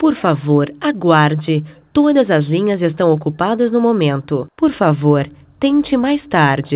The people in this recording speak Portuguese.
Por favor, aguarde. Todas as linhas estão ocupadas no momento. Por favor, tente mais tarde.